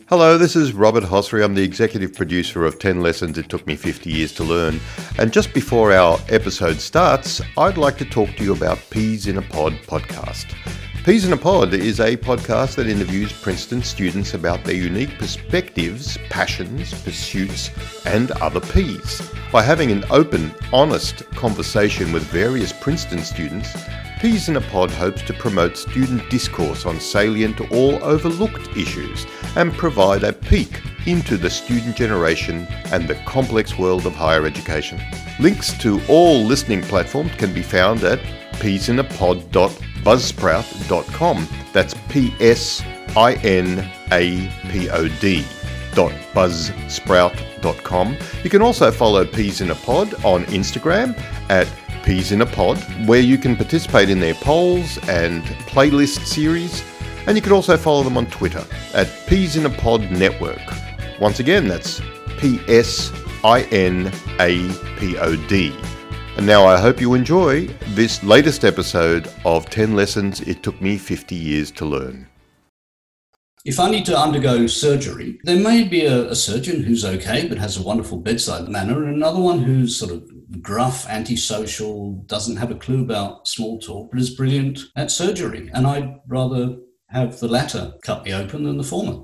Hello, this is Robert Hossery. I'm the executive producer of 10 Lessons It Took Me 50 Years to Learn. And just before our episode starts, I'd like to talk to you about Peas in a Pod podcast. Peas in a Pod is a podcast that interviews Princeton students about their unique perspectives, passions, pursuits, and other Ps. By having an open, honest conversation with various Princeton students, Peas in a Pod hopes to promote student discourse on salient or overlooked issues and provide a peek into the student generation and the complex world of higher education. Links to all listening platforms can be found at peasinapod.buzzsprout.com. That's PSINAPOD.buzzsprout.com. You can also follow Peas in a Pod on Instagram at Peas in a Pod, where you can participate in their polls and playlist series, and you can also follow them on Twitter at Peas in a Pod Network. Once again, that's PSINAPOD. And now I hope you enjoy this latest episode of 10 Lessons It Took Me 50 Years to Learn. If I need to undergo surgery, there may be a surgeon who's okay but has a wonderful bedside manner, and another one who's sort of gruff, antisocial, doesn't have a clue about small talk, but is brilliant at surgery. And I'd rather have the latter cut me open than the former.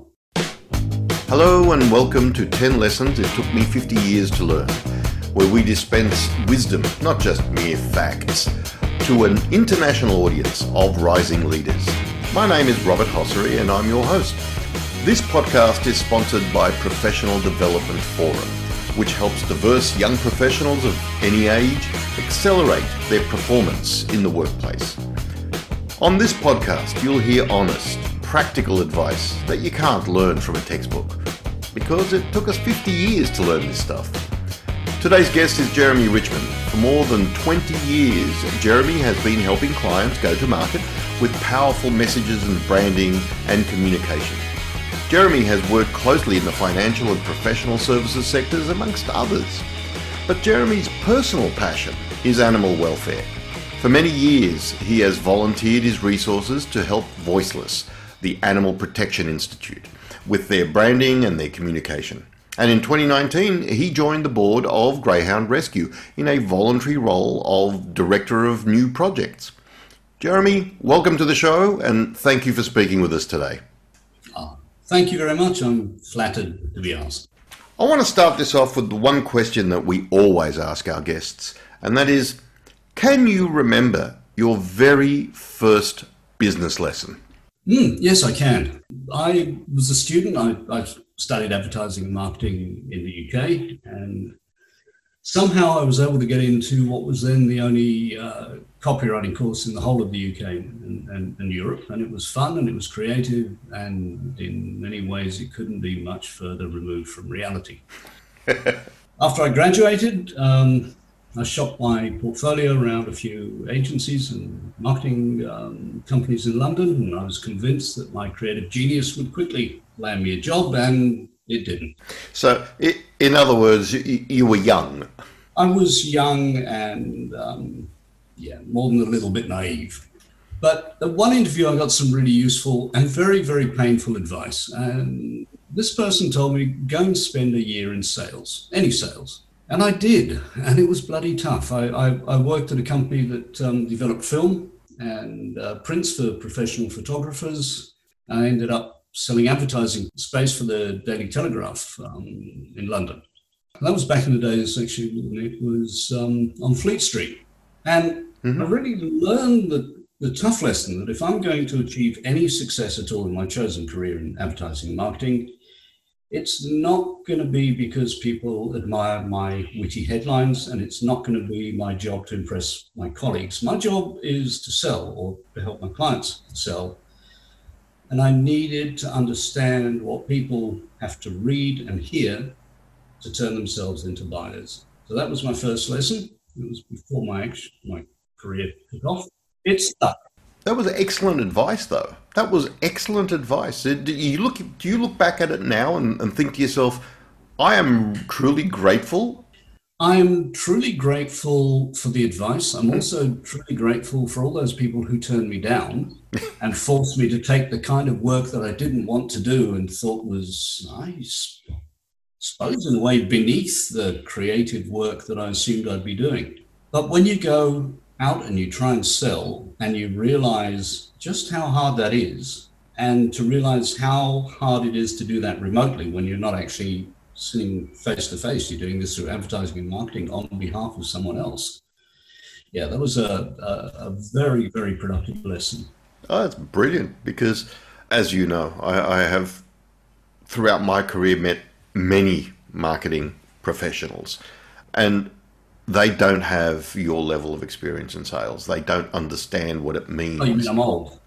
Hello and welcome to 10 Lessons It Took Me 50 Years to Learn, where we dispense wisdom, not just mere facts, to an international audience of rising leaders. My name is Robert Hossery and I'm your host. This podcast is sponsored by Professional Development Forum, which helps diverse young professionals of any age accelerate their performance in the workplace. On this podcast, you'll hear honest, practical advice that you can't learn from a textbook, because it took us 50 years to learn this stuff. Today's guest is Jeremy Richmond. For more than 20 years, Jeremy has been helping clients go to market with powerful messages and branding and communication. Jeremy has worked closely in the financial and professional services sectors, amongst others. But Jeremy's personal passion is animal welfare. For many years, he has volunteered his resources to help Voiceless, the Animal Protection Institute, with their branding and their communication. And in 2019, he joined the board of Greyhound Rescue in a voluntary role of Director of New Projects. Jeremy, welcome to the show, and thank you for speaking with us today. Thank you very much. I'm flattered to be asked. I want to start this off with the one question that we always ask our guests, and that is, can you remember your very first business lesson? Yes, I can. I was a student. I studied advertising and marketing in the UK, and somehow I was able to get into what was then the only copywriting course in the whole of the UK and Europe, and it was fun and it was creative, and in many ways it couldn't be much further removed from reality. After I graduated, I shopped my portfolio around a few agencies and marketing companies in London, and I was convinced that my creative genius would quickly land me a job, and it didn't. So, in other words, you were young. I was young and, more than a little bit naive. But at one interview, I got some really useful and very, very painful advice. And this person told me, go and spend a year in sales, any sales. And I did, and it was bloody tough. I worked at a company that developed film and prints for professional photographers. I ended up selling advertising space for the Daily Telegraph in London. And that was back in the days, actually, when it was on Fleet Street. And I really learned the tough lesson that if I'm going to achieve any success at all in my chosen career in advertising and marketing, it's not going to be because people admire my witty headlines, and it's not going to be my job to impress my colleagues. My job is to sell, or to help my clients sell. And I needed to understand what people have to read and hear to turn themselves into buyers. So that was my first lesson. It was before my career took off. It stuck. That was excellent advice, though. That was excellent advice. Do you look back at it now and think to yourself, I am truly grateful? I'm truly grateful for the advice. I'm also truly grateful for all those people who turned me down and forced me to take the kind of work that I didn't want to do and thought was, I suppose, in a way, beneath the creative work that I assumed I'd be doing. But when you go out and you try and sell and you realize just how hard that is, and to realize how hard it is to do that remotely when you're not actually sitting face to face, you're doing this through advertising and marketing on behalf of someone else. Yeah, that was a very, very productive lesson. Oh, it's brilliant because, as you know, I have throughout my career met many marketing professionals, and they don't have your level of experience in sales. They don't understand what it Oh, you mean means. I'm old?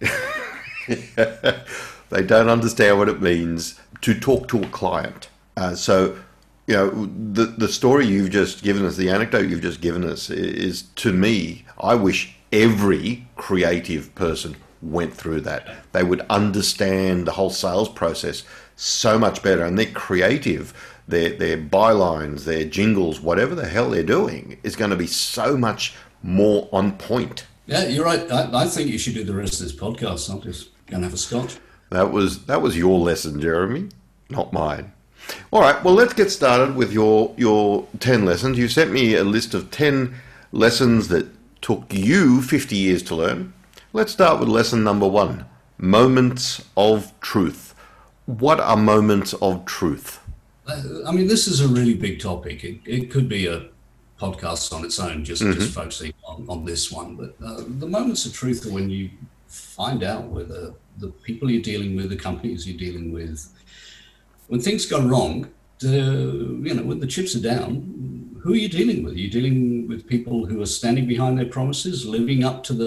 They don't understand what it means to talk to a client. So, the story you've just given us, the anecdote you've just given us, is to me, I wish every creative person went through that. They would understand the whole sales process so much better, and they're creative. Their bylines, their jingles, whatever the hell they're doing, is going to be so much more on point. Yeah, you're right. I think you should do the rest of this podcast. I'm just going to have a scotch. That was your lesson, Jeremy, not mine. All right, well, let's get started with your 10 lessons. You sent me a list of 10 lessons that took you 50 years to learn. Let's start with lesson number 1, moments of truth. What are moments of truth? I mean, this is a really big topic. It could be a podcast on its own, just focusing on this one. But the moments of truth are when you find out whether the people you're dealing with, the companies you're dealing with, when things go wrong, when the chips are down, who are you dealing with? Are you dealing with people who are standing behind their promises, living up to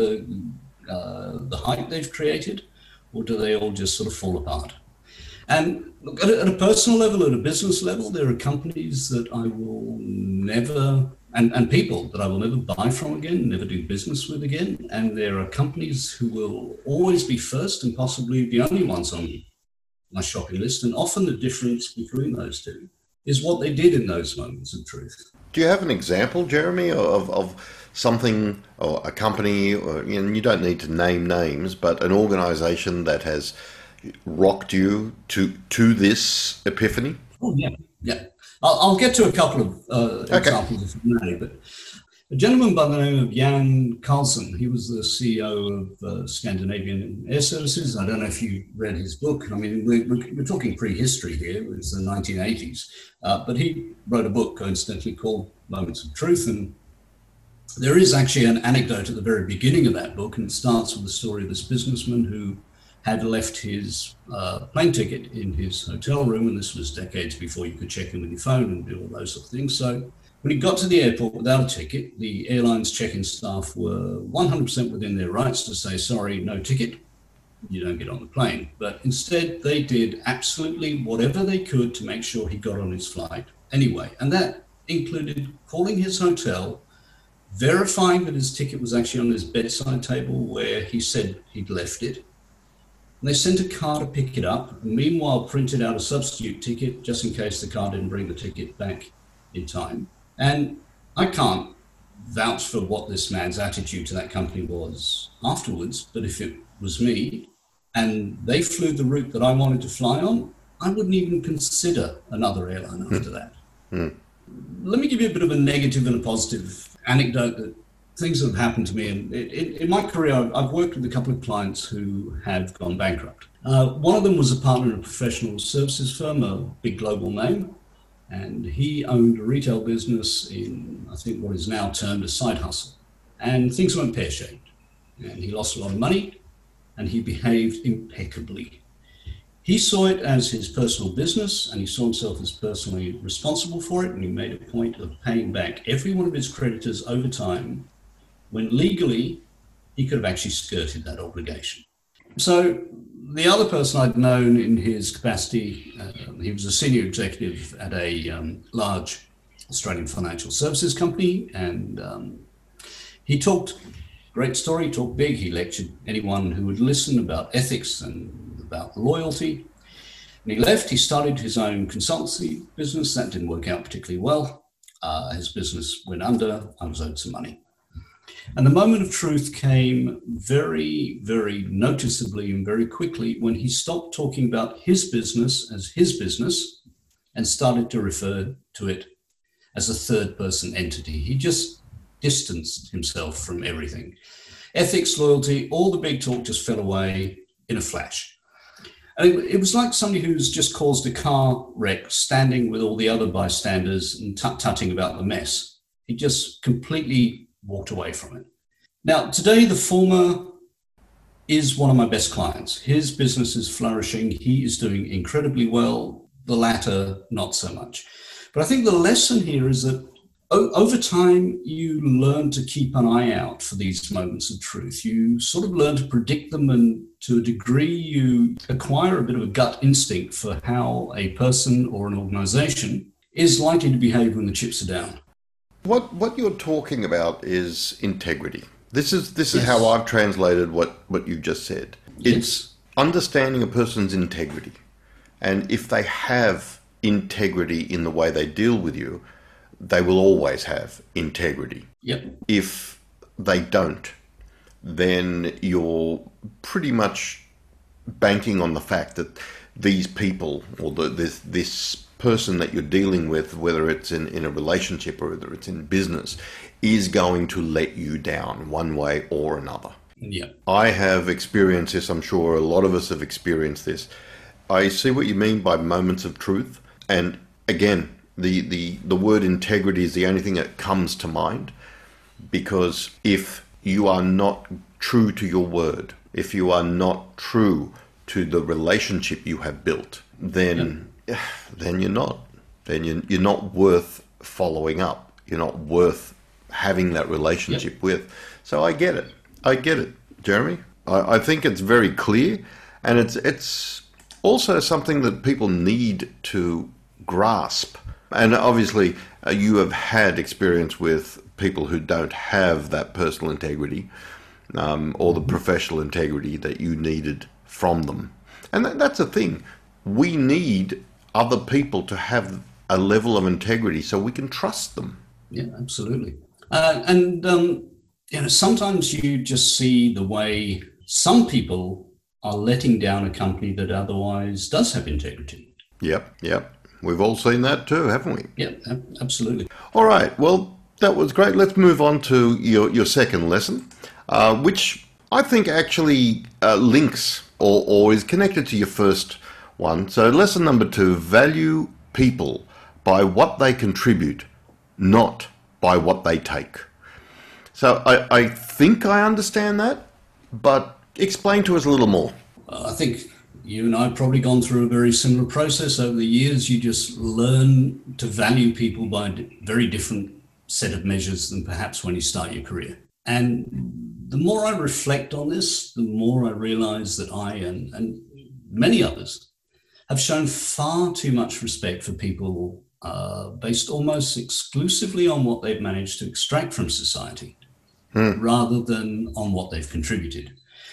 the hype they've created, or do they all just sort of fall apart? And look, at a personal level, at a business level, there are companies that I will never, and people that I will never buy from again, never do business with again. And there are companies who will always be first and possibly the only ones on my shopping list. And often the difference between those two is what they did in those moments of truth. Do you have an example, Jeremy, of something or a company, or you don't need to name names, but an organization that has rocked you to this epiphany? Oh, yeah. Yeah. I'll get to a couple of Okay. examples if I may, but a gentleman by the name of Jan Carlson, he was the CEO of Scandinavian Air Services. I don't know if you read his book. I mean, we're talking prehistory here. It was the 1980s. But he wrote a book, coincidentally, called Moments of Truth. And there is actually an anecdote at the very beginning of that book, and it starts with the story of this businessman who had left his plane ticket in his hotel room, and this was decades before you could check in with your phone and do all those sort of things. So when he got to the airport without a ticket, the airline's check-in staff were 100% within their rights to say, sorry, no ticket, you don't get on the plane. But instead, they did absolutely whatever they could to make sure he got on his flight anyway. And that included calling his hotel, verifying that his ticket was actually on his bedside table where he said he'd left it. And they sent a car to pick it up, and meanwhile printed out a substitute ticket just in case the car didn't bring the ticket back in time. And I can't vouch for what this man's attitude to that company was afterwards, but if it was me and they flew the route that I wanted to fly on, I wouldn't even consider another airline after that. Let me give you a bit of a negative and a positive anecdote that things that have happened to me. And in my career, I've worked with a couple of clients who have gone bankrupt. One of them was a partner in a professional services firm, a big global name. And he owned a retail business in, I think, what is now termed a side hustle. And things went pear-shaped. And he lost a lot of money, and he behaved impeccably. He saw it as his personal business, and he saw himself as personally responsible for it, and he made a point of paying back every one of his creditors over time, when legally he could have actually skirted that obligation. So the other person I'd known in his capacity, he was a senior executive at a large Australian financial services company, and he talked, great story, he talked big, he lectured anyone who would listen about ethics and about loyalty. When he left, he started his own consultancy business. That didn't work out particularly well. His business went under. I was owed some money. And the moment of truth came very, very noticeably and very quickly when he stopped talking about his business as his business and started to refer to it as a third-person entity. He just distanced himself from everything. Ethics, loyalty, all the big talk just fell away in a flash. And it was like somebody who's just caused a car wreck, standing with all the other bystanders and tut-tutting about the mess. He just completely walked away from it. Now, today, the former is one of my best clients. His business is flourishing. He is doing incredibly well. The latter, not so much. But I think the lesson here is that over time, you learn to keep an eye out for these moments of truth. You sort of learn to predict them, and to a degree, you acquire a bit of a gut instinct for how a person or an organization is likely to behave when the chips are down. What you're talking about is integrity. This is Yes. how I've translated what you've just said. It's understanding a person's integrity. And if they have integrity in the way they deal with you, they will always have integrity. Yep. If they don't, then you're pretty much banking on the fact that these people or this person that you're dealing with, whether it's in a relationship or whether it's in business, is going to let you down one way or another. Yeah. I have experienced this. I'm sure a lot of us have experienced this. I see what you mean by moments of truth. And again, the word integrity is the only thing that comes to mind, because if you are not true to your word, if you are not true to the relationship you have built, then you're not. Then you're not worth following up. You're not worth having that relationship with. So I get it, Jeremy. I think it's very clear, and it's also something that people need to grasp. And obviously, you have had experience with people who don't have that personal integrity or the professional integrity that you needed from them. And that's the thing. We need other people to have a level of integrity so we can trust them. Yeah, absolutely. Sometimes you just see the way some people are letting down a company that otherwise does have integrity. Yep. We've all seen that too, haven't we? Yeah, absolutely. All right. Well, that was great. Let's move on to your second lesson, which I think actually links or is connected to your first one. So lesson number 2, value people by what they contribute, not by what they take. So I think I understand that, but explain to us a little more. I think you and I have probably gone through a very similar process over the years. You just learn to value people by a very different set of measures than perhaps when you start your career. And the more I reflect on this, the more I realize that I and many others have shown far too much respect for people based almost exclusively on what they've managed to extract from society, rather than on what they've contributed.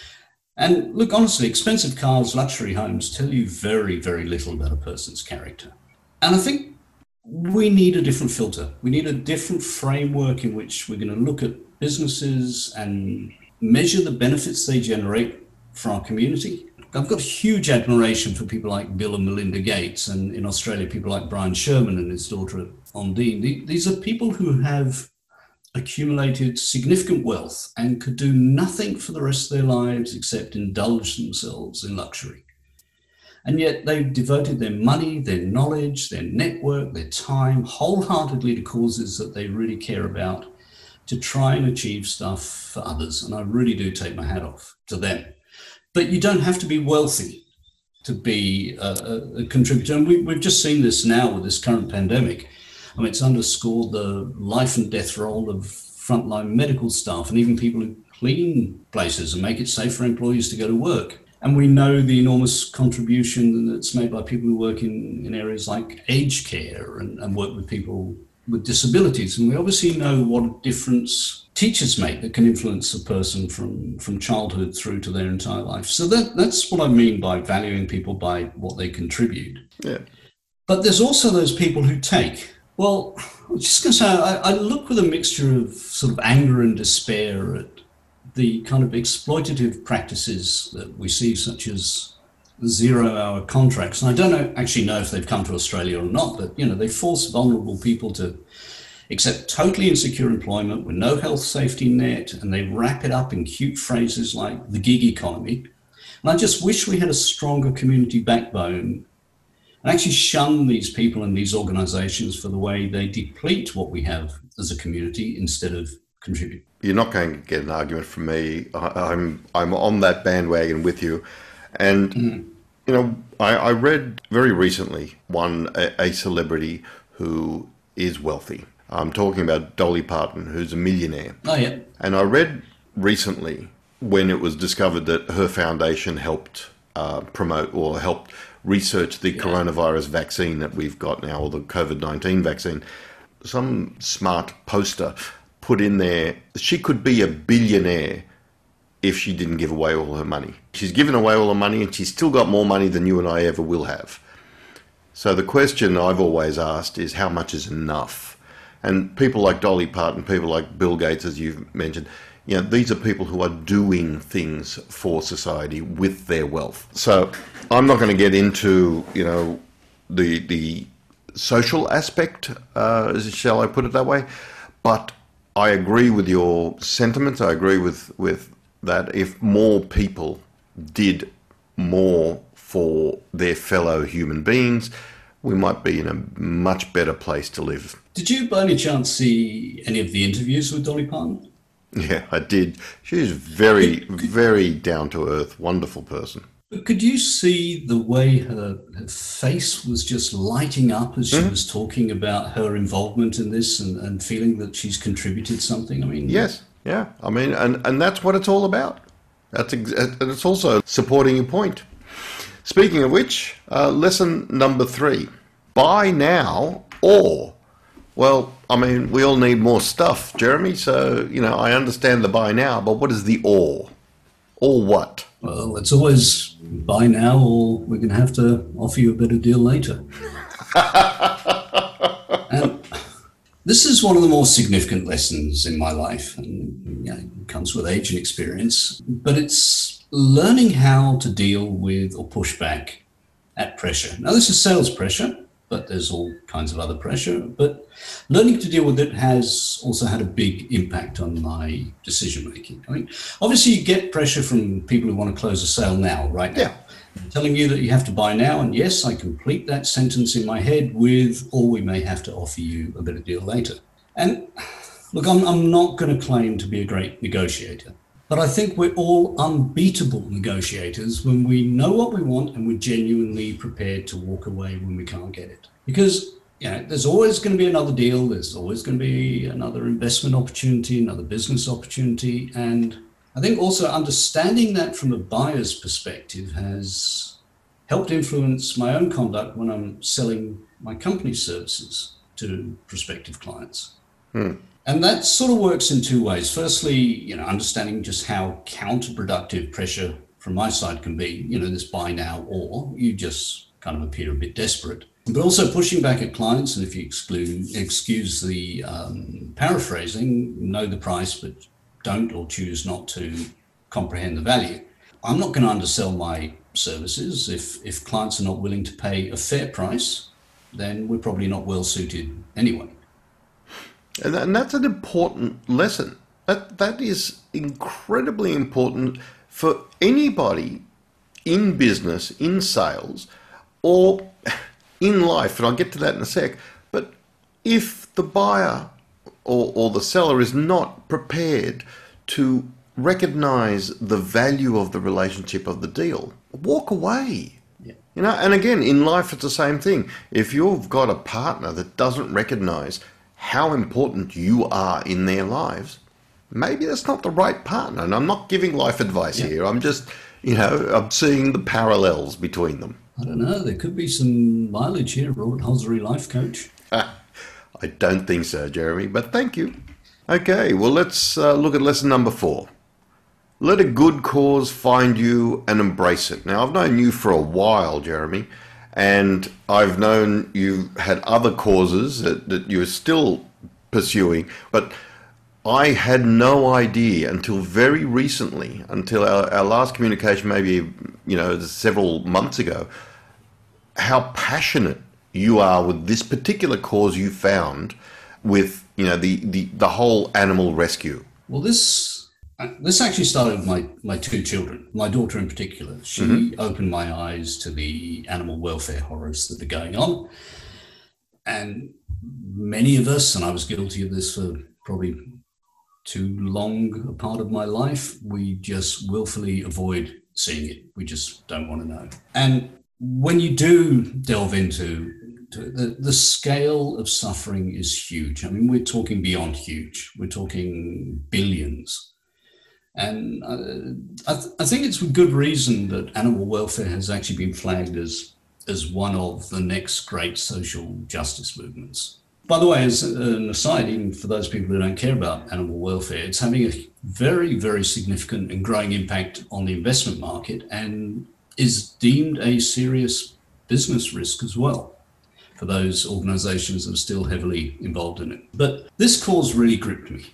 And look, honestly, expensive cars, luxury homes tell you very, very little about a person's character. And I think we need a different filter. We need a different framework in which we're going to look at businesses and measure the benefits they generate for our community. I've got huge admiration for people like Bill and Melinda Gates, and in Australia, people like Brian Sherman and his daughter Ondine. These are people who have accumulated significant wealth and could do nothing for the rest of their lives except indulge themselves in luxury. And yet they've devoted their money, their knowledge, their network, their time wholeheartedly to causes that they really care about, to try and achieve stuff for others. And I really do take my hat off to them. But you don't have to be wealthy to be a contributor. And we've just seen this now with this current pandemic. I mean, it's underscored the life and death role of frontline medical staff and even people who clean places and make it safe for employees to go to work. And we know the enormous contribution that's made by people who work in areas like aged care and work with people with disabilities. And we obviously know what a difference teachers make that can influence a person from childhood through to their entire life. So that's what I mean by valuing people by what they contribute. Yeah. But there's also those people who take. Well, I was just going to say, I look with a mixture of sort of anger and despair at the kind of exploitative practices that we see, such as 0 hour contracts. And I don't actually know if they've come to Australia or not, but they force vulnerable people to accept totally insecure employment with no health safety net, and they wrap it up in cute phrases like the gig economy. And I just wish we had a stronger community backbone and actually shun these people and these organizations for the way they deplete what we have as a community instead of contribute. You're not going to get an argument from me. I'm on that bandwagon with you. And, I read very recently a celebrity who is wealthy. I'm talking about Dolly Parton, who's a millionaire. Oh, yeah. And I read recently when it was discovered that her foundation helped promote or helped research the coronavirus vaccine that we've got now, or the COVID-19 vaccine. Some smart poster put in there, she could be a billionaire if she didn't give away all her money. She's given away all her money and she's still got more money than you and I ever will have. So the question I've always asked is, how much is enough? And people like Dolly Parton, people like Bill Gates, as you've mentioned, these are people who are doing things for society with their wealth. So I'm not going to get into, the social aspect, shall I put it that way? But I agree with your sentiments. I agree with that. If more people did more for their fellow human beings, we might be in a much better place to live. Did you by any chance see any of the interviews with Dolly Parton? Yeah, I did. She's very, very down-to-earth, wonderful person. But could you see the way her face was just lighting up as she was talking about her involvement in this and feeling that she's contributed something? I mean, yes, yeah. I mean, and that's what it's all about. And it's also supporting your point. Speaking of which, lesson number 3: buy now or. Well, I mean, we all need more stuff, Jeremy. So, I understand the buy now, but what is the or? Or what? Well, it's always buy now or we're going to have to offer you a better deal later. And this is one of the more significant lessons in my life, and it comes with age and experience, but it's learning how to deal with or push back at pressure. Now, this is sales pressure, but there's all kinds of other pressure. But learning to deal with it has also had a big impact on my decision making. I mean, obviously you get pressure from people who want to close a sale now, right now. Yeah. Telling you that you have to buy now. And yes, I complete that sentence in my head with, or we may have to offer you a better deal later. And look, I'm not going to claim to be a great negotiator, but I think we're all unbeatable negotiators when we know what we want and we're genuinely prepared to walk away when we can't get it. Because, there's always going to be another deal. There's always going to be another investment opportunity, another business opportunity. And I think also understanding that from a buyer's perspective has helped influence my own conduct when I'm selling my company's services to prospective clients. And that sort of works in 2 ways. Firstly, understanding just how counterproductive pressure from my side can be, this buy now, or you just kind of appear a bit desperate. But also pushing back at clients, and if you excuse the paraphrasing, know the price, but don't or choose not to comprehend the value. I'm not going to undersell my services. If clients are not willing to pay a fair price, then we're probably not well suited anyway. And that's an important lesson. That is incredibly important for anybody in business, in sales, or in life. And I'll get to that in a sec. But if the buyer or the seller is not prepared to recognize the value of the relationship of the deal, walk away. Yeah. And again, in life, it's the same thing. If you've got a partner that doesn't recognize how important you are in their lives, maybe that's not the right partner. And I'm not giving life advice here. I'm just, I'm seeing the parallels between them. I don't know. There could be some mileage here, Robert Hossery, life coach. I don't think so, Jeremy, but thank you. Okay, well, let's look at lesson number 4. Let a good cause find you and embrace it. Now, I've known you for a while, Jeremy, And I've known you've had other causes that you're still pursuing, but I had no idea until very recently, until our last communication, maybe, several months ago, how passionate you are with this particular cause you found with, the whole animal rescue. Well, this actually started with my two children, my daughter in particular. She opened my eyes to the animal welfare horrors that are going on. And many of us, and I was guilty of this for probably too long a part of my life, we just willfully avoid seeing it. We just don't want to know. And when you do delve into the scale of suffering is huge. I mean, we're talking beyond huge. We're talking billions. And I think it's with good reason that animal welfare has actually been flagged as one of the next great social justice movements. By the way, as an aside, even for those people who don't care about animal welfare, it's having a very, very significant and growing impact on the investment market and is deemed a serious business risk as well for those organizations that are still heavily involved in it. But this cause really gripped me.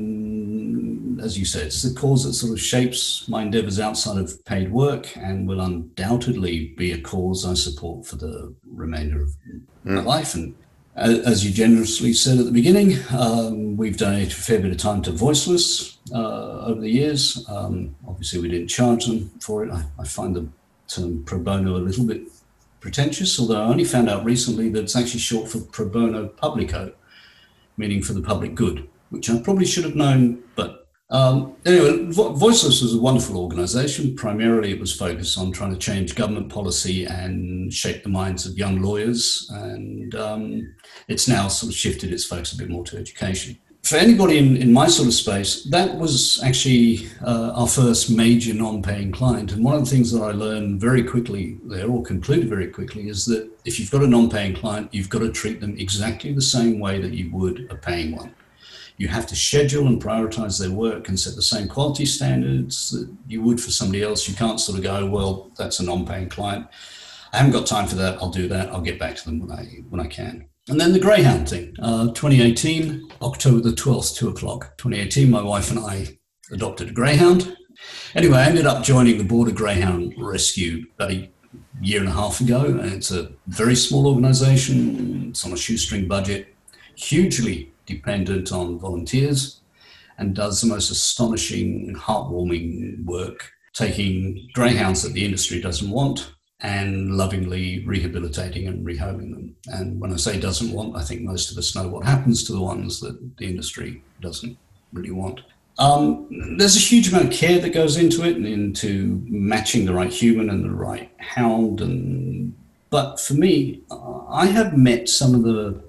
And as you said, it's the cause that sort of shapes my endeavors outside of paid work and will undoubtedly be a cause I support for the remainder of my life. And as you generously said at the beginning, we've donated a fair bit of time to Voiceless over the years. Obviously, we didn't charge them for it. I find the term pro bono a little bit pretentious, although I only found out recently that it's actually short for pro bono publico, meaning for the public good, which I probably should have known. But anyway, Voiceless was a wonderful organization. Primarily, it was focused on trying to change government policy and shape the minds of young lawyers. And it's now sort of shifted its focus a bit more to education. For anybody in my sort of space, that was actually our first major non-paying client. And one of the things that I learned very quickly there, or concluded very quickly, is that if you've got a non-paying client, you've got to treat them exactly the same way that you would a paying one. You have to schedule and prioritize their work and set the same quality standards that you would for somebody else. You can't sort of go, well, that's a non-paying client. I haven't got time for that. I'll do that. I'll get back to them when I can. And then the Greyhound thing, 2018, October the 12th, 2:00, 2018, my wife and I adopted a Greyhound. Anyway, I ended up joining the Border Greyhound Rescue about a year and a half ago. And it's a very small organization. It's on a shoestring budget, hugely dependent on volunteers, and does the most astonishing, heartwarming work, taking greyhounds that the industry doesn't want and lovingly rehabilitating and rehoming them. And when I say doesn't want, I think most of us know what happens to the ones that the industry doesn't really want. There's a huge amount of care that goes into it and into matching the right human and the right hound. But for me, I have met some of the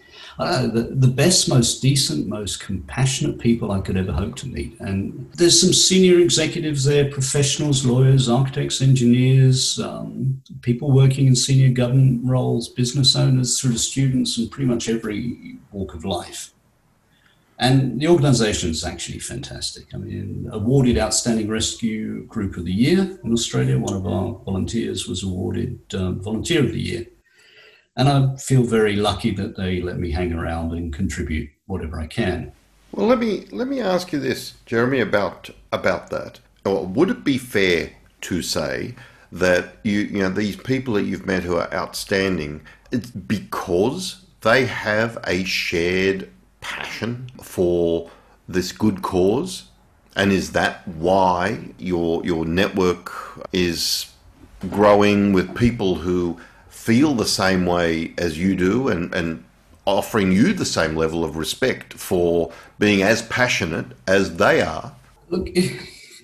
best, most decent, most compassionate people I could ever hope to meet. And there's some senior executives there, professionals, lawyers, architects, engineers, people working in senior government roles, business owners, through to students, and pretty much every walk of life. And the organization is actually fantastic. I mean, awarded Outstanding Rescue Group of the Year in Australia. One of our volunteers was awarded Volunteer of the Year. And I feel very lucky that they let me hang around and contribute whatever I can. Well, let me ask you this, Jeremy, about that. Or would it be fair to say that these people that you've met who are outstanding, it's because they have a shared passion for this good cause? And is that why your network is growing with people who feel the same way as you do and offering you the same level of respect for being as passionate as they are? Look, it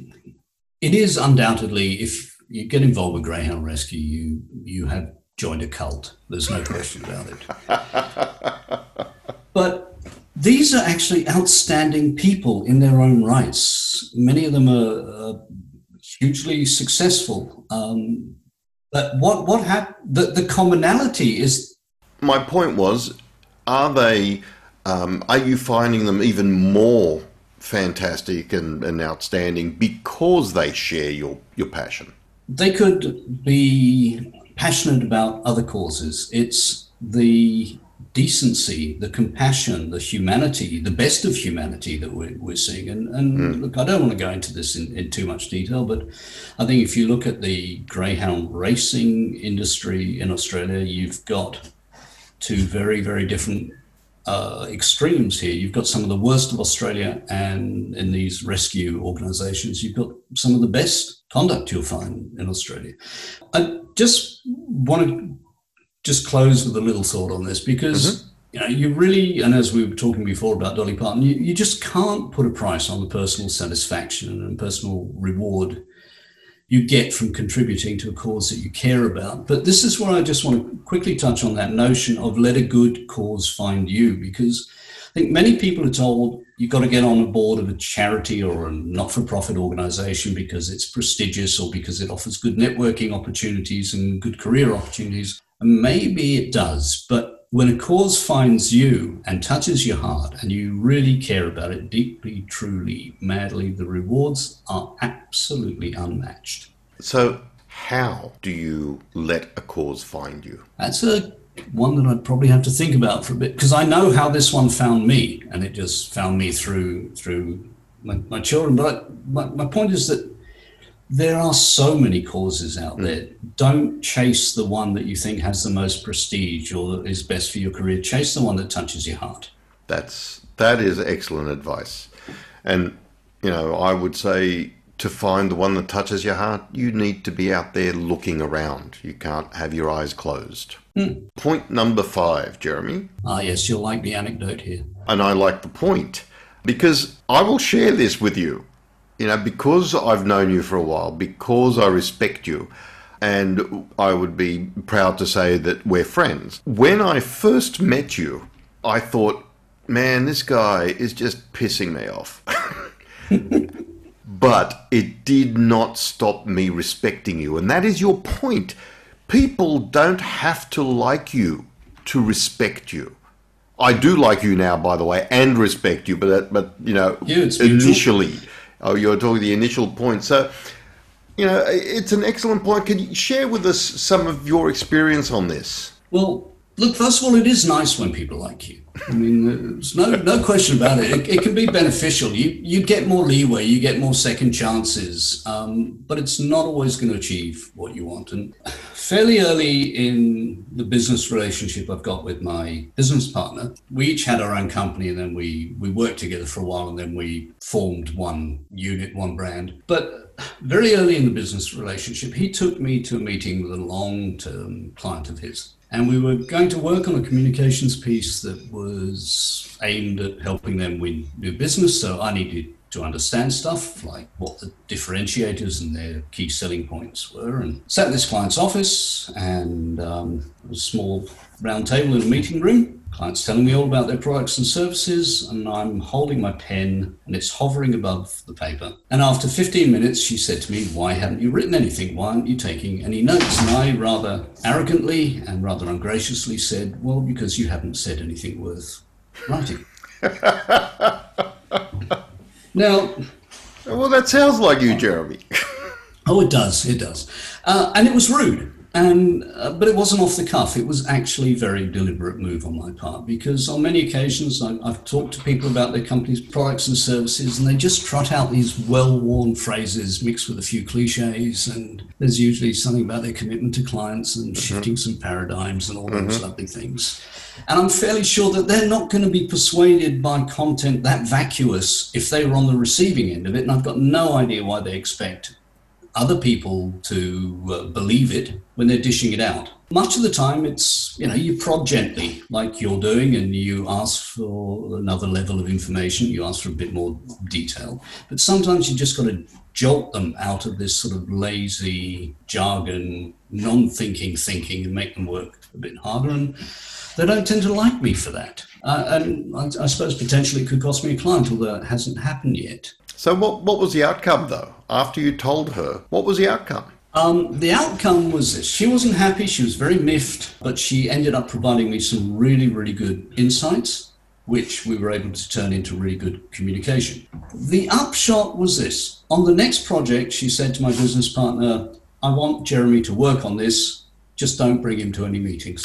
is undoubtedly, if you get involved with Greyhound Rescue, you have joined a cult. There's no question about it. But these are actually outstanding people in their own rights. Many of them are hugely successful. But what happened? The commonality is. My point was, are you finding them even more fantastic and outstanding because they share your passion? They could be passionate about other causes. It's the decency, the compassion, the humanity, the best of humanity that we're seeing. And look, I don't want to go into this in too much detail, but I think if you look at the greyhound racing industry in Australia, you've got two very, very different extremes here. You've got some of the worst of Australia, and in these rescue organisations, you've got some of the best conduct you'll find in Australia. I just want to close with a little thought on this, because you really, and as we were talking before about Dolly Parton, you just can't put a price on the personal satisfaction and personal reward you get from contributing to a cause that you care about. But this is where I just want to quickly touch on that notion of let a good cause find you, because I think many people are told you've got to get on the board of a charity or a not-for-profit organization because it's prestigious or because it offers good networking opportunities and good career opportunities. And maybe it does, but when a cause finds you and touches your heart and you really care about it deeply, truly, madly, the rewards are absolutely unmatched. So how do you let a cause find you? That's one that I'd probably have to think about for a bit, because I know how this one found me, and it just found me through my children. But my point is that there are so many causes out there. Don't chase the one that you think has the most prestige or is best for your career. Chase the one that touches your heart. That is excellent advice. And, I would say to find the one that touches your heart, you need to be out there looking around. You can't have your eyes closed. Point number 5, Jeremy. Yes, you'll like the anecdote here. And I like the point, because I will share this with you. Because I've known you for a while, because I respect you, and I would be proud to say that we're friends. When I first met you, I thought, man, this guy is just pissing me off. But it did not stop me respecting you. And that is your point. People don't have to like you to respect you. I do like you now, by the way, and respect you, but initially... Oh, you're talking the initial point. So, it's an excellent point. Can you share with us some of your experience on this? Well, look, first of all, it is nice when people like you. I mean, there's no question about it. It can be beneficial. You get more leeway, you get more second chances, but it's not always going to achieve what you want. And fairly early in the business relationship I've got with my business partner, we each had our own company, and then we worked together for a while, and then we formed one unit, one brand. But very early in the business relationship, he took me to a meeting with a long-term client of his. And we were going to work on a communications piece that was aimed at helping them win new business. So I needed to understand stuff like what the differentiators and their key selling points were. And sat in this client's office, and a small round table in a meeting room. Clients telling me all about their products and services, and I'm holding my pen and it's hovering above the paper. And after 15 minutes, she said to me, "Why haven't you written anything? Why aren't you taking any notes?" And I rather arrogantly and rather ungraciously said, "Well, because you haven't said anything worth writing." Now, well, that sounds like you, Jeremy. Oh, it does. And it was rude. But it wasn't off the cuff. It was actually a very deliberate move on my part, because on many occasions I've talked to people about their company's products and services, and they just trot out these well-worn phrases mixed with a few cliches, and there's usually something about their commitment to clients and shifting some paradigms and all those lovely things. And I'm fairly sure that they're not going to be persuaded by content that vacuous if they were on the receiving end of it, and I've got no idea why they expect other people to believe it when they're dishing it out. Much of the time it's, you prod gently like you're doing, and you ask for another level of information, you ask for a bit more detail. But sometimes you just got to jolt them out of this sort of lazy jargon, non-thinking thinking, and make them work a bit harder. And they don't tend to like me for that. And I suppose potentially it could cost me a client, although it hasn't happened yet. So what was the outcome, though? After you told her, what was the outcome? The outcome was this. She wasn't happy. She was very miffed, but she ended up providing me some really, really good insights, which we were able to turn into really good communication. The upshot was this. On the next project, she said to my business partner, "I want Jeremy to work on this. just don't bring him to any meetings.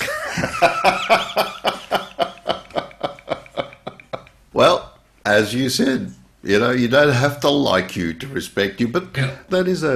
Well, as you said, you don't have to like you to respect you, but that is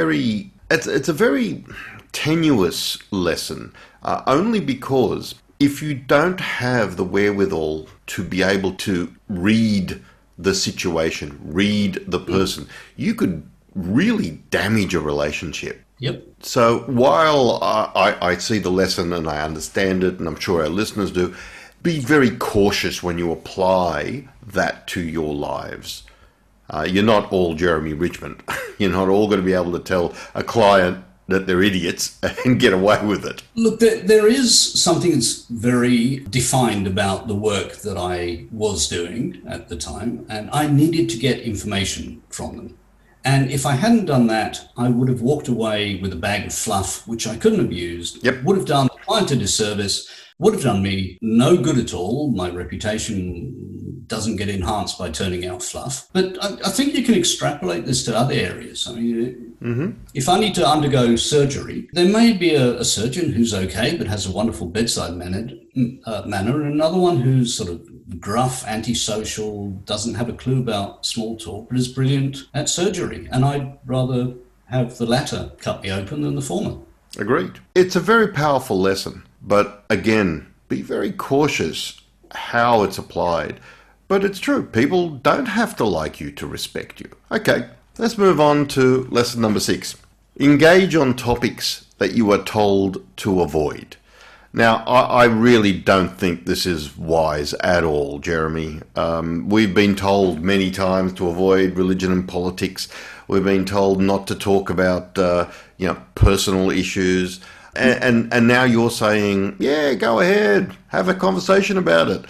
it's a very tenuous lesson, only because if you don't have the wherewithal to be able to read the situation, read the person, you could really damage a relationship. Yep. So while I see the lesson and I understand it, and I'm sure our listeners do, be very cautious when you apply that to your lives. You're not all Jeremy Richmond. You're not all going to be able to tell a client that they're idiots and get away with it. Look, there is something that's very defined about the work that I was doing at the time, and I needed to get information from them. And if I hadn't done that, I would have walked away with a bag of fluff, which I couldn't have used, would have done the client a disservice, would have done me no good at all. My reputation doesn't get enhanced by turning out fluff. But I think you can extrapolate this to other areas. I mean, if I need to undergo surgery, there may be a surgeon who's okay, but has a wonderful bedside manner, and another one who's sort of gruff, antisocial, doesn't have a clue about small talk, but is brilliant at surgery. And I'd rather have the latter cut me open than the former. Agreed. It's a very powerful lesson, but again, be very cautious how it's applied. But it's true, people don't have to like you to respect you. Okay, let's move on to lesson number 6. Engage on topics that you are told to avoid. Now, I really don't think this is wise at all, Jeremy. We've been told many times to avoid religion and politics. We've been told not to talk about, personal issues. And now you're saying, yeah, go ahead, have a conversation about it.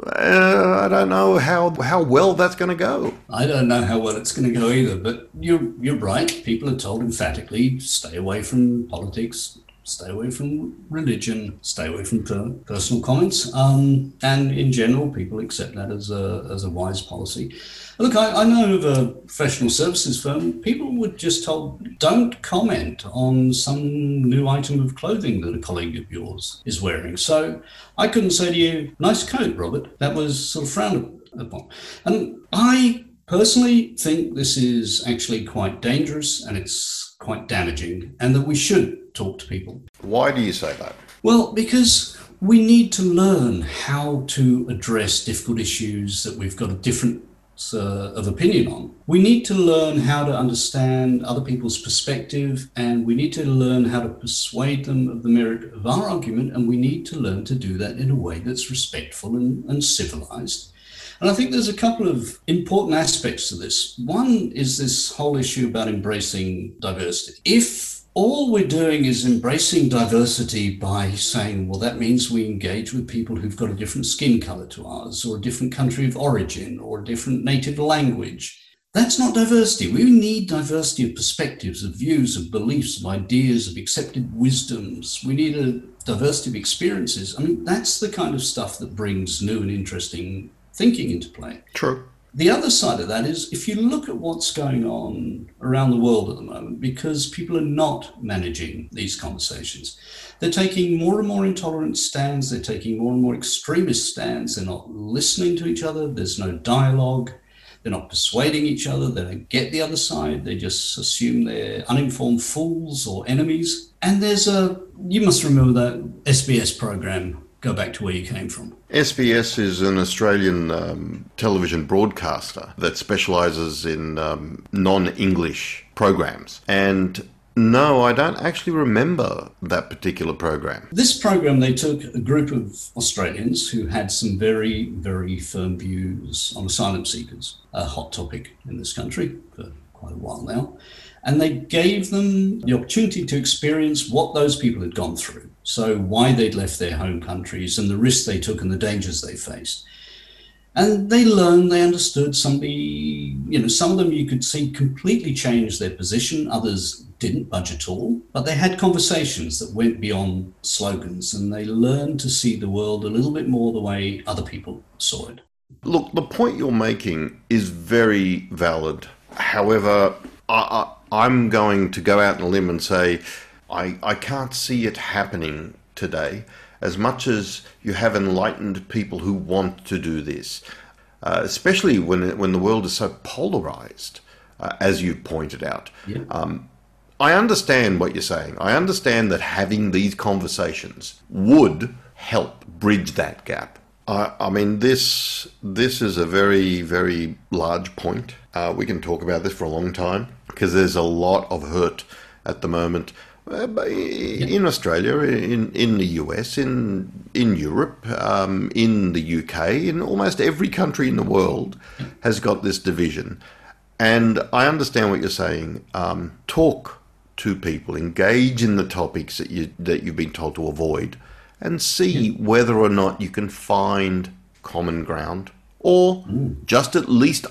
I don't know how well that's going to go. I don't know how well it's going to go either, but you're right. People are told emphatically, stay away from politics, stay away from religion, stay away from personal comments. And in general, people accept that as a wise policy. Look, I know of a professional services firm, people were just told, don't comment on some new item of clothing that a colleague of yours is wearing. So I couldn't say to you, nice coat, Robert. That was sort of frowned upon. And I personally think this is actually quite dangerous and it's quite damaging, and that we should talk to people. Why do you say that? Well, because we need to learn how to address difficult issues that we've got a different of opinion on. We need to learn how to understand other people's perspective, and we need to learn how to persuade them of the merit of our argument, and we need to learn to do that in a way that's respectful and civilized. And I think there's a couple of important aspects to this. One is this whole issue about embracing diversity. If all we're doing is embracing diversity by saying, well, that means we engage with people who've got a different skin color to ours, or a different country of origin, or a different native language, that's not diversity. We need diversity of perspectives, of views, of beliefs, of ideas, of accepted wisdoms. We need a diversity of experiences. I mean, that's the kind of stuff that brings new and interesting thinking into play. True. The other side of that is, if you look at what's going on around the world at the moment, because people are not managing these conversations, they're taking more and more intolerant stands, they're taking more and more extremist stands, they're not listening to each other, there's no dialogue, they're not persuading each other, they don't get the other side, they just assume they're uninformed fools or enemies. And you must remember that SBS program, Go Back to Where You Came From. SBS is an Australian television broadcaster that specialises in non-English programs. And no, I don't actually remember that particular program. This program, they took a group of Australians who had some very, very firm views on asylum seekers, a hot topic in this country for quite a while now. And they gave them the opportunity to experience what those people had gone through. So why they'd left their home countries and the risks they took and the dangers they faced. And they learned, they understood. Some of them you could see completely change their position. Others didn't budge at all. But they had conversations that went beyond slogans, and they learned to see the world a little bit more the way other people saw it. Look, the point you're making is very valid. However, I'm going to go out on a limb and say I can't see it happening today as much as you have enlightened people who want to do this, especially when the world is so polarized, as you've pointed out. Yeah. I understand what you're saying. I understand that having these conversations would help bridge that gap. I mean, this is a very, very large point. We can talk about this for a long time because there's a lot of hurt at the moment in Australia, in the US, in Europe, in the UK, in almost every country in the world has got this division. And I understand what you're saying. Talk to people, engage in the topics that you've been told to avoid, and see whether or not you can find common ground, or just at least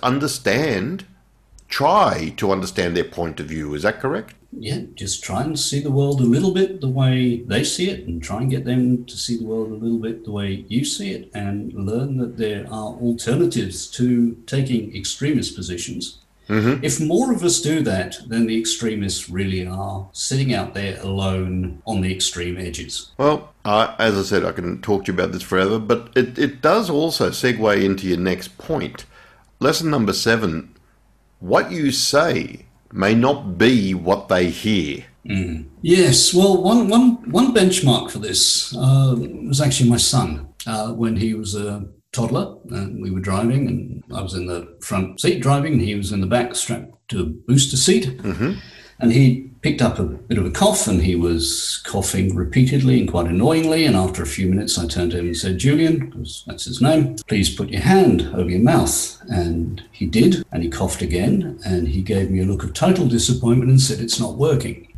try to understand their point of view. Is that correct? Yeah, just try and see the world a little bit the way they see it, and try and get them to see the world a little bit the way you see it, and learn that there are alternatives to taking extremist positions. Mm-hmm. If more of us do that, then the extremists really are sitting out there alone on the extreme edges. Well, as I said, I can talk to you about this forever, but it does also segue into your next point. Lesson number 7, what you say may not be what they hear. Mm. Yes, well, one benchmark for this was actually my son. When he was a toddler, and we were driving, and I was in the front seat driving, and he was in the back strapped to a booster seat. Mm-hmm. And he picked up a bit of a cough, and he was coughing repeatedly and quite annoyingly. And after a few minutes, I turned to him and said, "Julian," because that's his name, "please put your hand over your mouth." And he did, and he coughed again, and he gave me a look of total disappointment and said, "It's not working."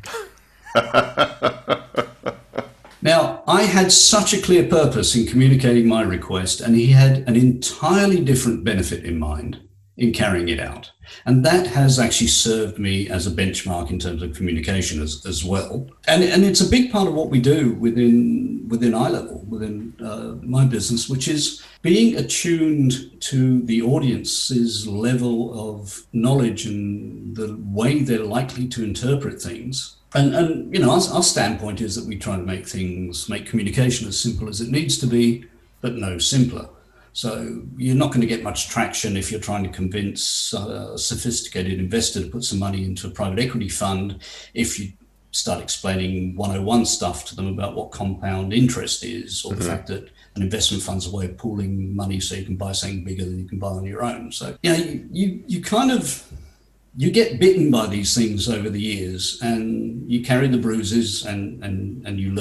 Now, I had such a clear purpose in communicating my request, and he had an entirely different benefit in mind in carrying it out. And that has actually served me as a benchmark in terms of communication as well. And it's a big part of what we do within iLevel, within my business, which is being attuned to the audience's level of knowledge and the way they're likely to interpret things. And you know, our standpoint is that we try to make communication as simple as it needs to be, but no simpler. So you're not going to get much traction if you're trying to convince a sophisticated investor to put some money into a private equity fund if you start explaining 101 stuff to them about what compound interest is, or the fact that an investment fund's a way of pooling money so you can buy something bigger than you can buy on your own. So, you know, you kind of... you get bitten by these things over the years, and you carry the bruises, and you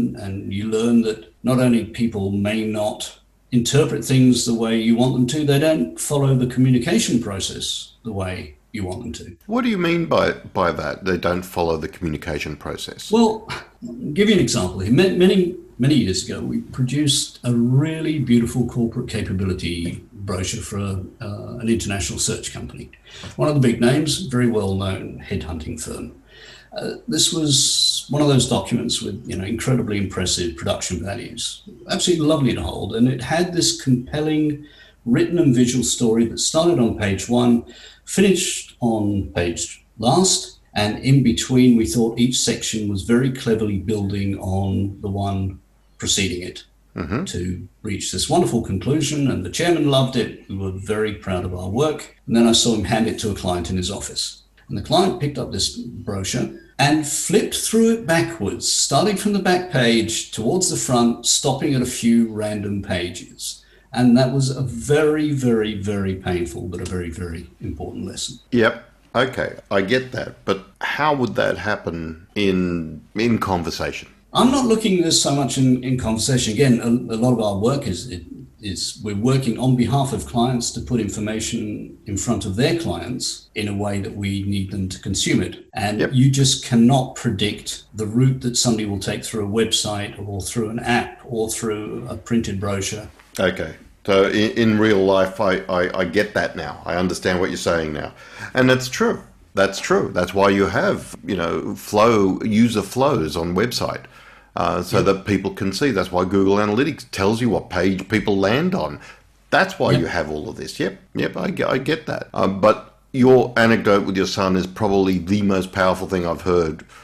learn that not only people may not interpret things the way you want them to, they don't follow the communication process the way you want them to. What do you mean by that? They don't follow the communication process? Well, I'll give you an example here. Many years ago, we produced a really beautiful corporate capability brochure for an international search company. One of the big names, very well-known headhunting firm. This was one of those documents with, you know, incredibly impressive production values, absolutely lovely to hold. And it had this compelling written and visual story that started on page 1, finished on page last, and in between, we thought each section was very cleverly building on the one preceding it. Mm-hmm. To reach this wonderful conclusion, and the chairman loved it. We were very proud of our work. And then I saw him hand it to a client in his office. And the client picked up this brochure and flipped through it backwards, starting from the back page towards the front, stopping at a few random pages. And that was a very, very, very painful, but a very, very important lesson. Yep. Okay, I get that. But how would that happen in conversation? I'm not looking at this so much in conversation. Again, a lot of our work is we're working on behalf of clients to put information in front of their clients in a way that we need them to consume it. And you just cannot predict the route that somebody will take through a website or through an app or through a printed brochure. Okay. So in real life, I get that now. I understand what you're saying now. And that's true. That's true. That's why you have, you know, user flows on website. So that people can see. That's why Google Analytics tells you what page people land on. That's why you have all of this. Yep, I get that. But your anecdote with your son is probably the most powerful thing I've heard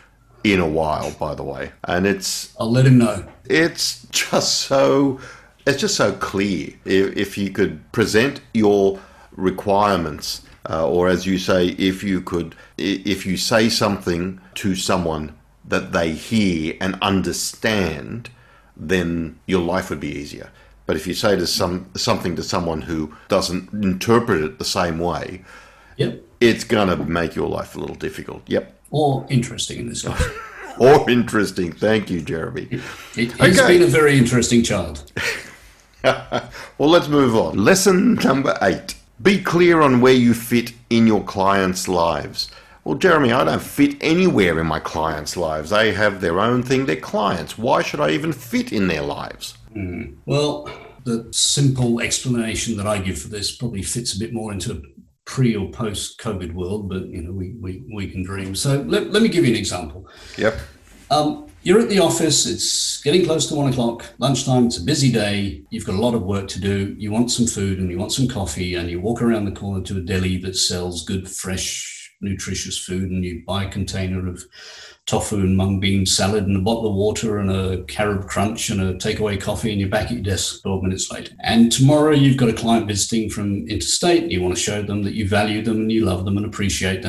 in a while, by the way. And I'll let him know. It's just so clear. If you could present your requirements, or as you say, if you say something to someone that they hear and understand, then your life would be easier. But if you say something to someone who doesn't interpret it the same way, yep, it's going to make your life a little difficult. Yep. Or interesting in this case. Or interesting. Thank you, Jeremy. He's been a very interesting child. Well, let's move on. Lesson number 8. Be clear on where you fit in your clients' lives. Well, Jeremy, I don't fit anywhere in my clients' lives. They have their own thing. They're clients. Why should I even fit in their lives? Well, the simple explanation that I give for this probably fits a bit more into a pre or post COVID world, but we can dream. So let me give you an example. Yep. You're at the office, it's getting close to 1 o'clock, lunchtime, it's a busy day, you've got a lot of work to do, you want some food and you want some coffee, and you walk around the corner to a deli that sells good, fresh, nutritious food, and you buy a container of tofu and mung bean salad and a bottle of water and a carob crunch and a takeaway coffee, and you're back at your desk 12 minutes later. And tomorrow you've got a client visiting from interstate, and you want to show them that you value them and you love them and appreciate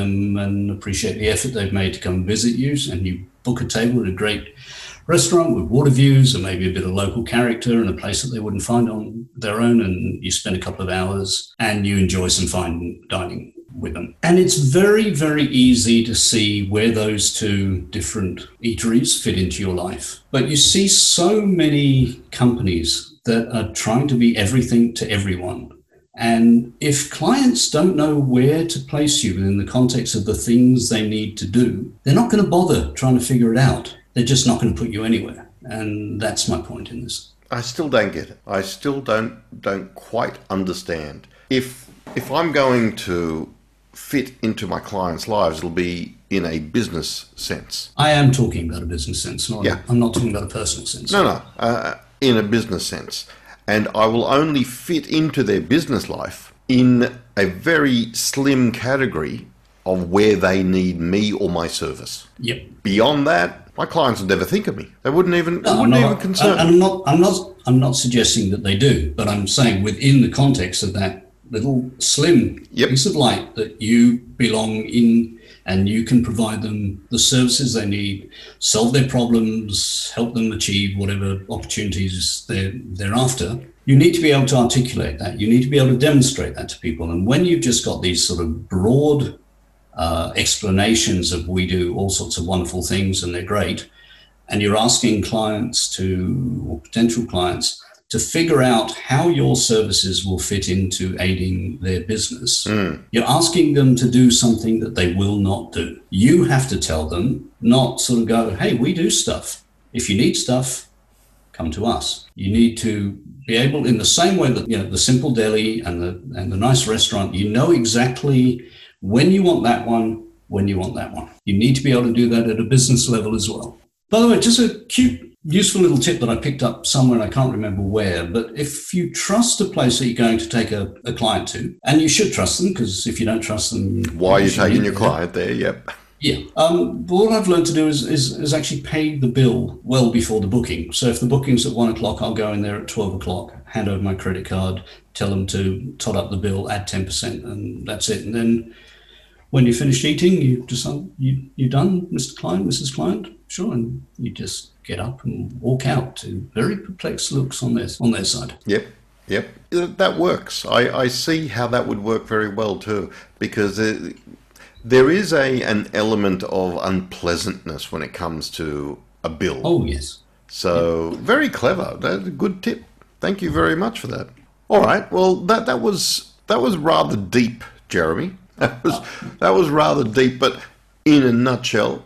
the effort they've made to come visit you, and you book a table at a great restaurant with water views and maybe a bit of local character and a place that they wouldn't find on their own, and you spend a couple of hours and you enjoy some fine dining with them. And it's very, very easy to see where those two different eateries fit into your life. But you see so many companies that are trying to be everything to everyone. And if clients don't know where to place you within the context of the things they need to do, they're not going to bother trying to figure it out. They're just not going to put you anywhere. And that's my point in this. I still don't get it. I still don't quite understand. If I'm going to fit into my clients' lives, it'll be in a business sense. I am talking about a business sense. I'm not talking about a personal sense. No, in a business sense. And I will only fit into their business life in a very slim category of where they need me or my service. Yep. Beyond that, my clients would never think of me. They wouldn't even concern. I'm not suggesting that they do, but I'm saying within the context of that little slim piece of light that you belong in, and you can provide them the services they need, solve their problems, help them achieve whatever opportunities they're after. You need to be able to articulate that. You need to be able to demonstrate that to people. And when you've just got these sort of broad explanations of we do all sorts of wonderful things and they're great, and you're asking clients or potential clients to figure out how your services will fit into aiding their business. You're asking them to do something that they will not do. You have to tell them, not sort of go, hey, we do stuff. If you need stuff, come to us. You need to be able, in the same way that, the simple deli and the nice restaurant, you know exactly when you want that one, when you want that one. You need to be able to do that at a business level as well. By the way, just a cute, useful little tip that I picked up somewhere, and I can't remember where, but if you trust a place that you're going to take a client to, and you should trust them, because if you don't trust them... Why are you taking your client there? Yep. Yeah. What I've learned to do is actually pay the bill well before the booking. So if the booking's at 1 o'clock, I'll go in there at 12 o'clock, hand over my credit card, tell them to tot up the bill, add 10%, and that's it. And then when you finish eating, you decide, you done, Mr. Client, Mrs. Client? Sure. And you just get up and walk out to very perplexed looks on their side. Yep. That works. I see how that would work very well too, because there is an element of unpleasantness when it comes to a bill. Oh, yes. So very clever. That's a good tip. Thank you very much for that. All right. Well, that was rather deep, Jeremy. That was rather deep, but in a nutshell,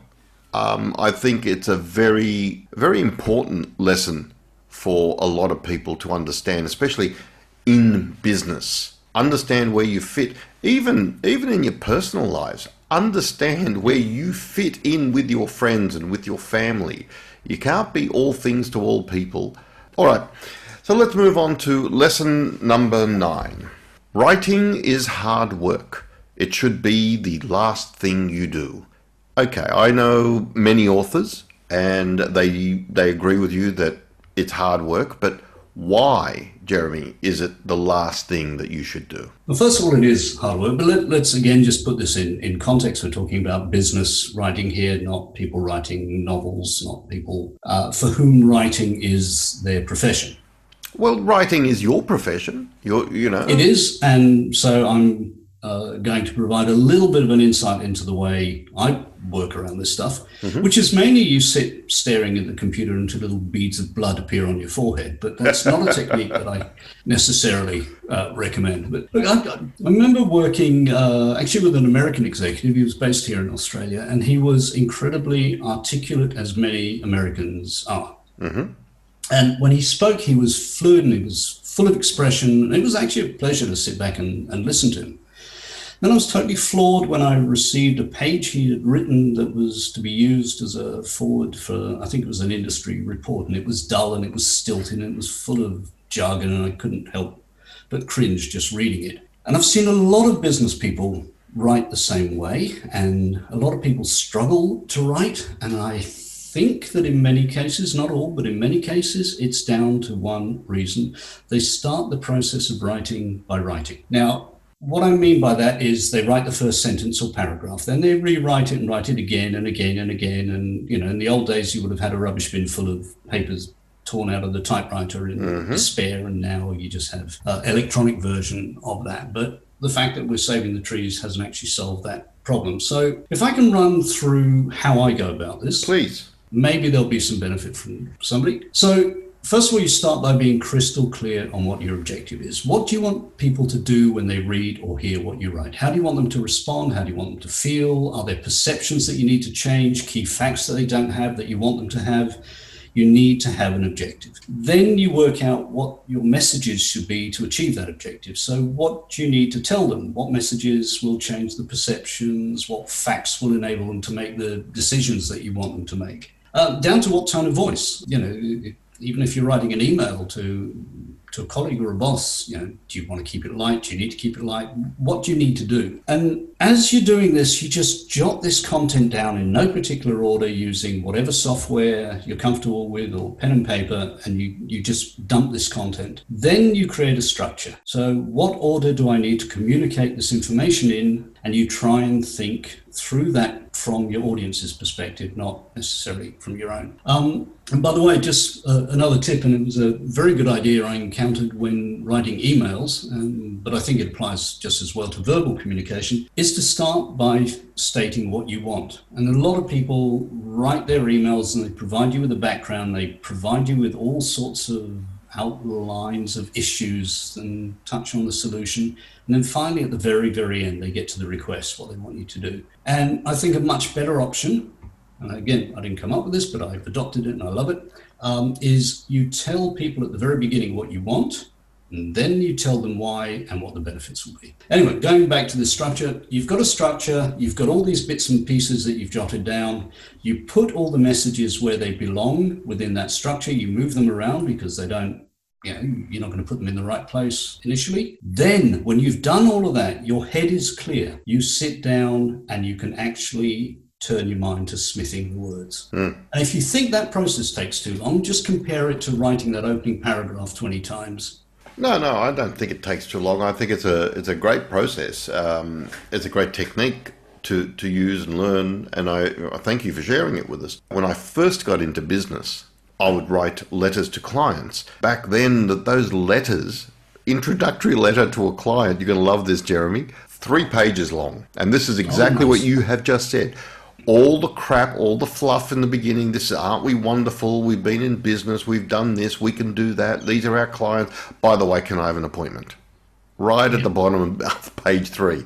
I think it's a very, very important lesson for a lot of people to understand, especially in business. Understand where you fit, even in your personal lives. Understand where you fit in with your friends and with your family. You can't be all things to all people. All right, so let's move on to lesson number 9. Writing is hard work. It should be the last thing you do. Okay, I know many authors, and they agree with you that it's hard work, but why, Jeremy, is it the last thing that you should do? Well, first of all, it is hard work, but let's again just put this in context. We're talking about business writing here, not people writing novels, not people for whom writing is their profession. Well, writing is your profession. It is, and so I'm going to provide a little bit of an insight into the way I work around this stuff, which is mainly you sit staring at the computer until little beads of blood appear on your forehead. But that's not a technique that I necessarily recommend. But look, I remember working actually with an American executive. He was based here in Australia, and he was incredibly articulate, as many Americans are. And when he spoke, he was fluid and he was full of expression. It was actually a pleasure to sit back and listen to him. Then I was totally floored when I received a page he had written that was to be used as a forward for, I think it was an industry report, and it was dull and it was stilted and it was full of jargon, and I couldn't help but cringe just reading it. And I've seen a lot of business people write the same way, and a lot of people struggle to write, and I think that in many cases, not all, but in many cases, it's down to one reason. They start the process of writing by writing. Now, what I mean by that is they write the first sentence or paragraph, then they rewrite it and write it again and again and again. And, in the old days, you would have had a rubbish bin full of papers torn out of the typewriter in despair, and now you just have an electronic version of that. But the fact that we're saving the trees hasn't actually solved that problem. So if I can run through how I go about this. Please. Maybe there'll be some benefit from somebody. So first of all, you start by being crystal clear on what your objective is. What do you want people to do when they read or hear what you write? How do you want them to respond? How do you want them to feel? Are there perceptions that you need to change? Key facts that they don't have that you want them to have? You need to have an objective. Then you work out what your messages should be to achieve that objective. So what do you need to tell them? What messages will change the perceptions? What facts will enable them to make the decisions that you want them to make? Down to what tone of voice. Even if you're writing an email to a colleague or a boss, do you want to keep it light? Do you need to keep it light? What do you need to do? And as you're doing this, you just jot this content down in no particular order using whatever software you're comfortable with or pen and paper, and you just dump this content. Then you create a structure. So what order do I need to communicate this information in? And you try and think through that from your audience's perspective, not necessarily from your own. And by the way, just another tip, and it was a very good idea I encountered when writing emails, but I think it applies just as well to verbal communication, is to start by stating what you want. And a lot of people write their emails and they provide you with a background, they provide you with all sorts of outlines of issues and touch on the solution. And then finally, at the very, very end, they get to the request, what they want you to do. And I think a much better option, and again, I didn't come up with this, but I've adopted it and I love it, is you tell people at the very beginning what you want, and then you tell them why and what the benefits will be. Anyway, going back to the structure, you've got a structure, you've got all these bits and pieces that you've jotted down, you put all the messages where they belong within that structure, you move them around because they don't, you're not going to put them in the right place initially. Then when you've done all of that, your head is clear. You sit down and you can actually turn your mind to smithing the words. And if you think that process takes too long, just compare it to writing that opening paragraph 20 times. No, I don't think it takes too long. I think it's a great process. It's a great technique to use and learn, and I thank you for sharing it with us. When I first got into business, I would write letters to clients. Back then, those letters, introductory letter to a client, you're going to love this, Jeremy, 3 pages long. And this is exactly what you have just said. All the crap, all the fluff in the beginning. This is, aren't we wonderful? We've been in business. We've done this. We can do that. These are our clients. By the way, can I have an appointment? Right at the bottom of page 3.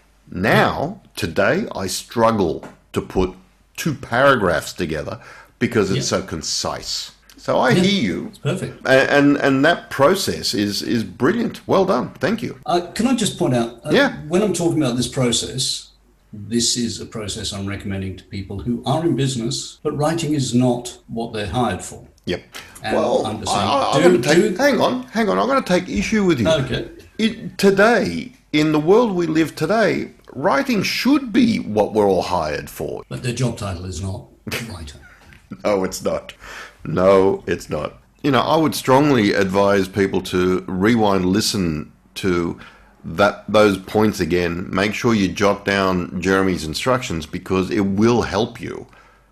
Now, today, I struggle to put 2 paragraphs together because it's so concise. So I hear you. It's perfect. And that process is brilliant. Well done. Thank you. Can I just point out, when I'm talking about this process, this is a process I'm recommending to people who are in business, but writing is not what they're hired for. Yep. And well, I'm just saying, hang on. I'm going to take issue with you. Okay. Today, in the world we live today, writing should be what we're all hired for. But their job title is not writer. No, it's not. No, it's not. I would strongly advise people to rewind, listen to those points again. Make sure you jot down Jeremy's instructions, because it will help you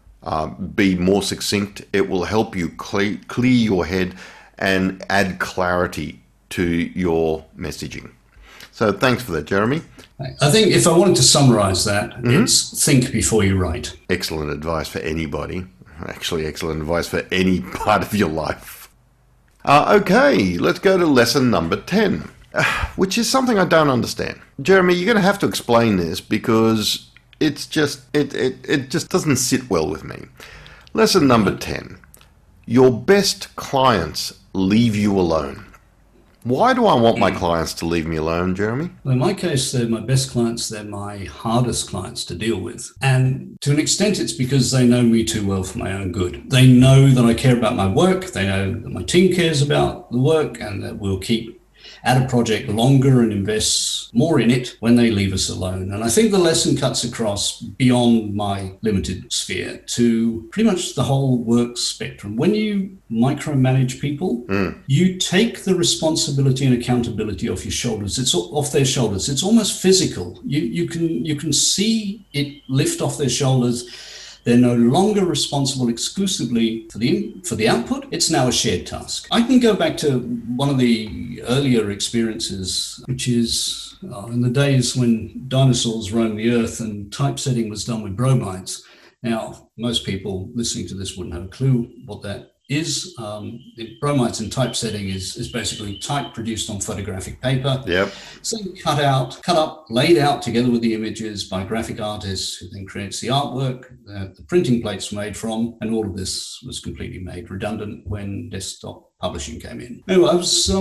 be more succinct. It will help you clear your head and add clarity to your messaging. So thanks for that, Jeremy. I think if I wanted to summarize that, it's think before you write. Excellent advice for anybody. Actually, excellent advice for any part of your life. Okay, let's go to lesson number 10, which is something I don't understand. Jeremy, you're going to have to explain this, because it just doesn't sit well with me. Lesson number 10. Your best clients leave you alone. Why do I want my clients to leave me alone, Jeremy? Well, in my case, they're my best clients. They're my hardest clients to deal with. And to an extent, it's because they know me too well for my own good. They know that I care about my work. They know that my team cares about the work, and that we'll keep at a project longer and invest more in it when they leave us alone. And I think the lesson cuts across beyond my limited sphere to pretty much the whole work spectrum. When you micromanage people, you take the responsibility and accountability off your shoulders. It's off their shoulders. It's almost physical. You can see it lift off their shoulders. They're no longer responsible exclusively for the output. It's now a shared task. I can go back to one of the earlier experiences, which is in the days when dinosaurs roamed the earth and typesetting was done with bromides. Now, most people listening to this wouldn't have a clue what that is. Bromides in typesetting is basically type produced on photographic paper. Yep. So cut up, laid out together with the images by graphic artists, who then creates the artwork that the printing plates made from, and all of this was completely made redundant when desktop publishing came in. Anyway, I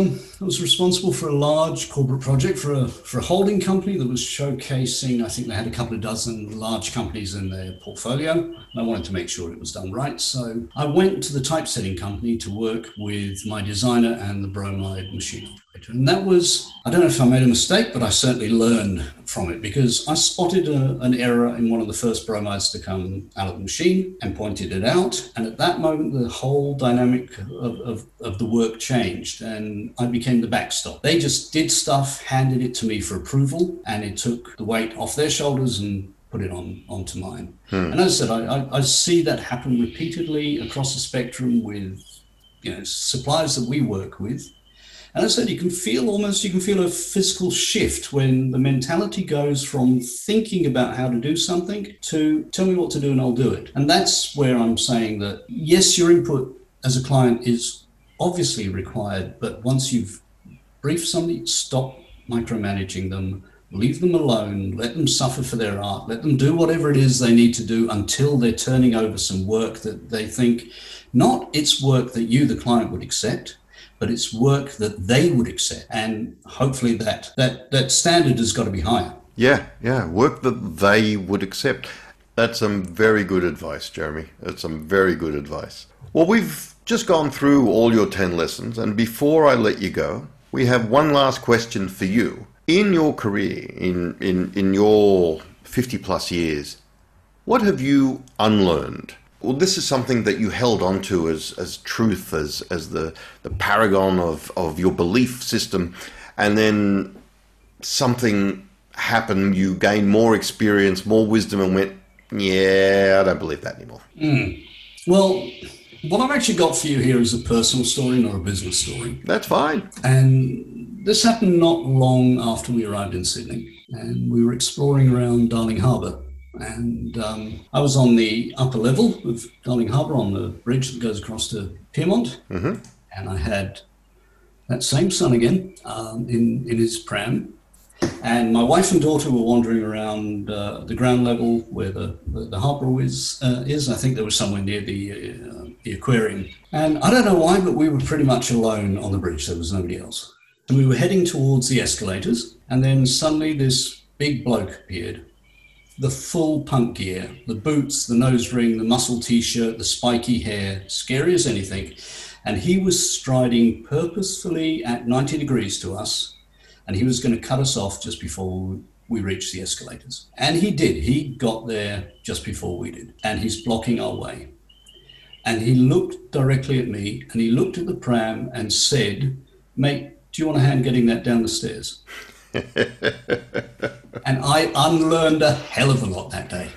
was responsible for a large corporate project for a holding company that was showcasing, I think they had a couple of dozen large companies in their portfolio, and I wanted to make sure it was done right. So I went to the typesetting company to work with my designer and the bromide machine operator. And that was, I don't know if I made a mistake, but I certainly learned from it, because I spotted an error in one of the first bromides to come out of the machine and pointed it out. And at that moment, the whole dynamic of the work changed, and I became the backstop. They just did stuff, handed it to me for approval, and it took the weight off their shoulders and put it onto mine. And as I said, I see that happen repeatedly across the spectrum with suppliers that we work with. And as I said, you can feel a physical shift when the mentality goes from thinking about how to do something to tell me what to do and I'll do it. And that's where I'm saying that, yes, your input as a client is obviously required, but once you've briefed somebody, stop micromanaging them, leave them alone, let them suffer for their art, let them do whatever it is they need to do until they're turning over some work that they think, not it's work that you, the client, would accept, but it's work that they would accept. And hopefully that standard has got to be higher. Yeah, work that they would accept. That's some very good advice, Jeremy. That's some very good advice. Well, we've just gone through all your 10 lessons, and before I let you go, we have one last question for you. In your career, in your 50 plus years, what have you unlearned? Well, this is something that you held on to as truth, as the paragon of your belief system, and then something happened, you gained more experience, more wisdom, and went, yeah, I don't believe that anymore. Well, what I've actually got for you here is a personal story, not a business story. That's fine. And this happened not long after we arrived in Sydney, and we were exploring around Darling Harbour. And I was on the upper level of Darling Harbour on the bridge that goes across to Pyrmont. Mm-hmm. And I had that same son again in his pram. And my wife and daughter were wandering around the ground level where the harbour is. I think there was somewhere near the aquarium. And I don't know why, but we were pretty much alone on the bridge. There was nobody else. And we were heading towards the escalators. And then suddenly this big bloke appeared. The full punk gear, the boots, the nose ring, the muscle t-shirt, the spiky hair, scary as anything. And he was striding purposefully at 90 degrees to us, and he was going to cut us off just before we reached the escalators. And he did. He got there just before we did. And he's blocking our way. And he looked directly at me and he looked at the pram and said, "Mate, do you want a hand getting that down the stairs?" And I unlearned a hell of a lot that day.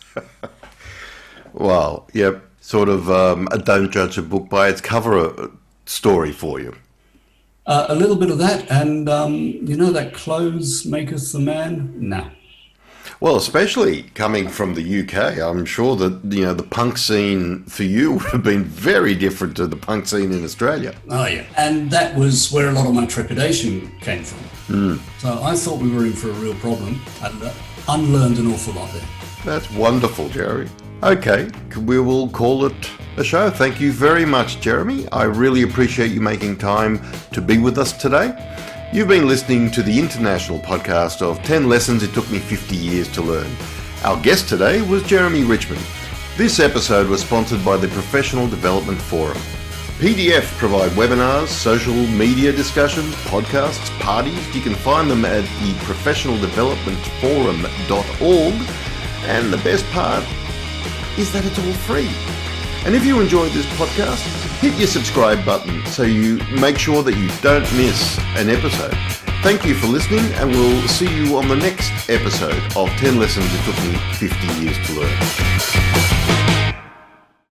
Well, yep, sort of a don't judge a book by its cover story for you. A little bit of that, and that clothes maketh the man? No. Well, especially coming from the UK, I'm sure that, the punk scene for you would have been very different to the punk scene in Australia. Oh, yeah. And that was where a lot of my trepidation came from. So I thought we were in for a real problem and unlearned an awful lot there. That's wonderful, Jeremy. Okay, we will call it a show. Thank you very much, Jeremy. I really appreciate you making time to be with us today. You've been listening to the international podcast of 10 Lessons It Took Me 50 Years to Learn. Our guest today was Jeremy Richmond. This episode was sponsored by the Professional Development Forum. PDF provide webinars, social media discussions, podcasts, parties. You can find them at the professionaldevelopmentforum.org. And the best part is that it's all free. And if you enjoyed this podcast, hit your subscribe button so you make sure that you don't miss an episode. Thank you for listening, and we'll see you on the next episode of 10 Lessons It Took Me 50 Years to Learn.